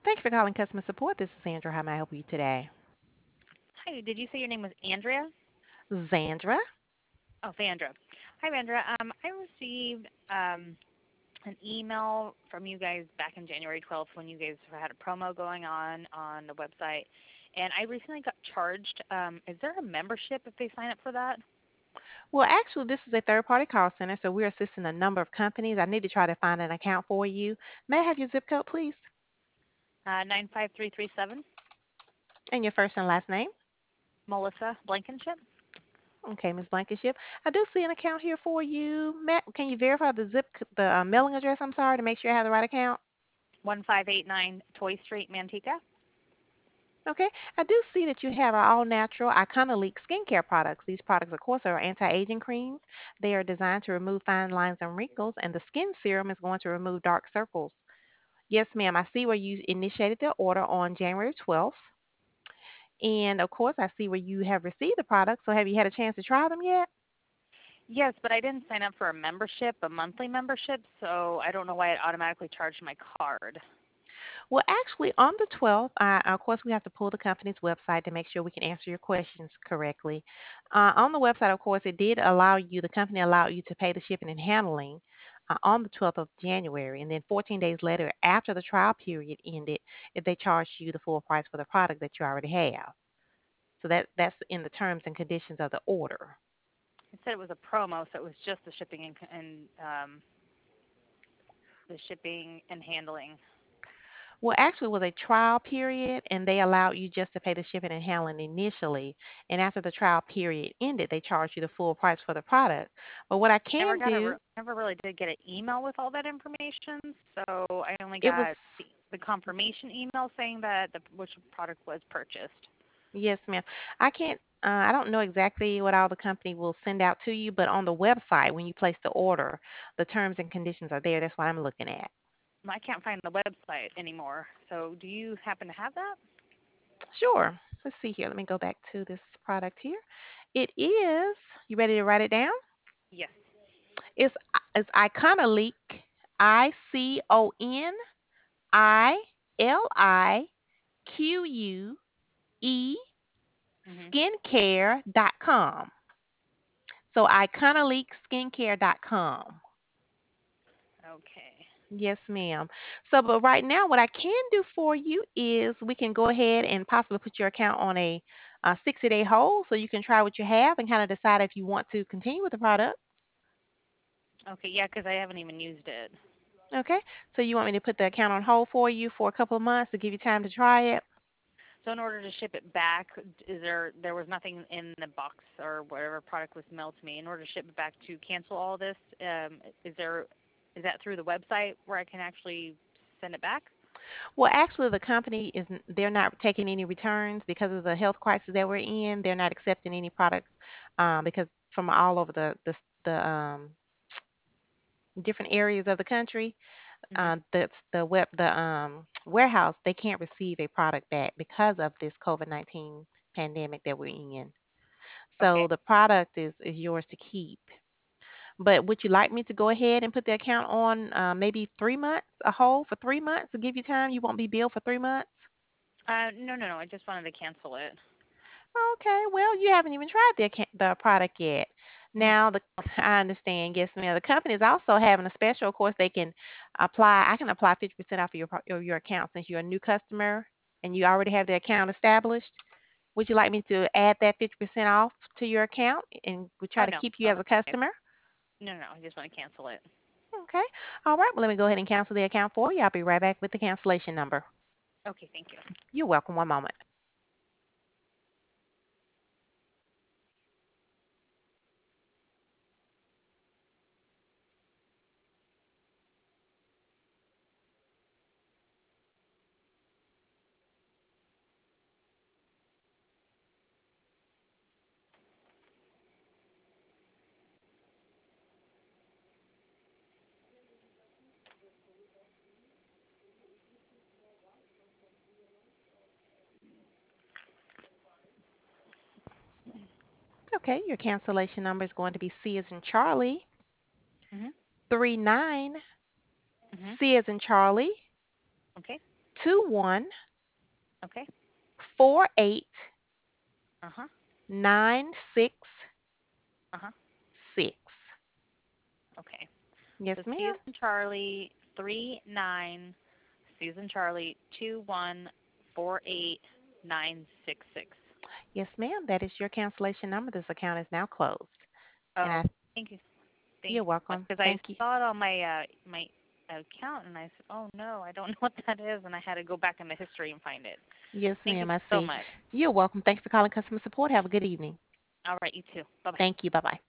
Thank you for calling customer support. This is Sandra. How may I help you today? Hi, did you say your name was Andrea? Zandra. Oh, Vandra. Hi, Vandra. I received an email from you guys back in January 12th when you guys had a promo going on the website, and I recently got charged. Is there a membership if they sign up for that? Well, actually, this is a third-party call center, so we're assisting a number of companies. I need to try to find an account for you. May I have your zip code, please? 95337, And your first and last name? Melissa Blankenship. Okay, Ms. Blankenship. I do see an account here for you. Matt, can you verify the mailing address? I'm sorry, to make sure I have the right account. 1589 Toy Street, Manteca. Okay, I do see that you have our all-natural Iconolique skincare products. These products, of course, are anti-aging creams. They are designed to remove fine lines and wrinkles, and the skin serum is going to remove dark circles. Yes, ma'am. I see where you initiated the order on January 12th. And of course, I see where you have received the product. So have you had a chance to try them yet? Yes, but I didn't sign up for a membership, a monthly membership, so I don't know why it automatically charged my card. Well, actually, on the 12th, of course, we have to pull the company's website to make sure we can answer your questions correctly. On the website, of course, it did allow you, the company allowed you to pay the shipping and handling on the 12th of January. And then 14 days later, after the trial period ended, if they charged you the full price for the product that you already have. So that's in the terms and conditions of the order. It said it was a promo, so it was just the shipping the shipping and handling. Well, actually, it was a trial period, and they allowed you just to pay the shipping and handling initially. And after the trial period ended, they charged you the full price for the product. But what I can do, Never really did get an email with all that information, so I only it was got the confirmation email saying that the which product was purchased. yes, ma'am. I don't know exactly what all the company will send out to you, but on the website, when you place the order, the terms and conditions are there. That's what I'm looking at. I can't find the website anymore. So do you happen to have that? Sure. Let's see here. Let me go back to this product here. It is, you ready to write it down? Yes. It's Iconolique, ICONILIQUE Mhm. skincare.com. So iconoliqueskincare.com. Okay. Yes, ma'am. So, but right now, what I can do for you is we can go ahead and possibly put your account on a 60-day hold so you can try what you have and kind of decide if you want to continue with the product. Okay. Yeah, because I haven't even used it. Okay. So you want me to put the account on hold for you for a couple of months to give you time to try it? So in order to ship it back, there was nothing in the box or whatever product was mailed to me. In order to ship it back to cancel all this, is that through the website where I can actually send it back? Well, actually, the company is they're not taking any returns because of the health crisis that we're in. They're not accepting any products because from all over the different areas of the country, Mhm. the warehouse they can't receive a product back because of this COVID-19 pandemic that we're in. So Okay. the product is yours to keep. But would you like me to go ahead and put the account on maybe 3 months, a hold for 3 months to give you time? You won't be billed for 3 months. No, no, no. I just wanted to cancel it. Okay, well, you haven't even tried the product yet. Mhm. Now, I understand. Yes, ma'am. The company is also having a special. Of course, they can apply. I can apply 50% off of your account since you're a new customer and you already have the account established. Would you like me to add that 50% off to your account and we try Oh to no, keep you no, as a that's okay. customer? No, no, no. I just want to cancel it. Okay. All right. Well, let me go ahead and cancel the account for you. I'll be right back with the cancellation number. Okay, thank you. You're welcome. One moment. Okay. Your cancellation number is going to be C as in Charlie, Mhm. 39, Mhm. C as in Charlie, Okay. Okay. 2148 Uh-huh. 966. Uh-huh. Okay. So Yes, ma'am. Susan Charlie 39 Susan Charlie 2148966. Yes, ma'am. That is your cancellation number. This account is now closed. And Oh, I, thank you. Thank you're you so much. welcome. Because I Thank you. saw it on my account and I said, "Oh no, I don't know what that is," and I had to go back in the history and find it. Yes, Thank you ma'am. I so see. much. You're welcome. Thanks for calling customer support. Have a good evening. All right, you too. Bye bye. Thank you. Bye bye.